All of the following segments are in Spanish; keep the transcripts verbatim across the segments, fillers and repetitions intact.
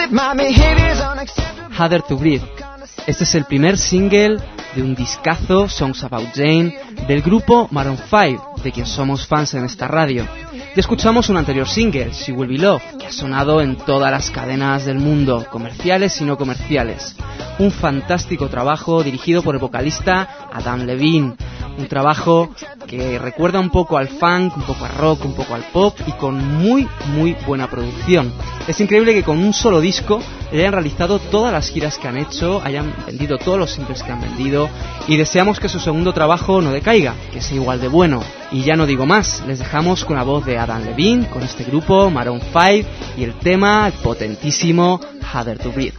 Harder to Breathe. Este es el primer single de un discazo, Songs About Jane, del grupo Maroon cinco, de quien somos fans en esta radio. Ya escuchamos un anterior single, She Will Be Loved, que ha sonado en todas las cadenas del mundo, comerciales y no comerciales. Un fantástico trabajo dirigido por el vocalista Adam Levine. Un trabajo que recuerda un poco al funk, un poco al rock, un poco al pop y con muy, muy buena producción. Es increíble que con un solo disco le hayan realizado todas las giras que han hecho, hayan vendido todos los singles que han vendido y deseamos que su segundo trabajo no decaiga, que sea igual de bueno. Y ya no digo más, les dejamos con la voz de Adam Levine, con este grupo, Maroon cinco, y el tema potentísimo Harder to Breathe.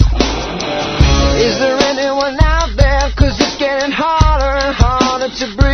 Is there anyone out there? 'Cause it's getting harder and harder to breathe.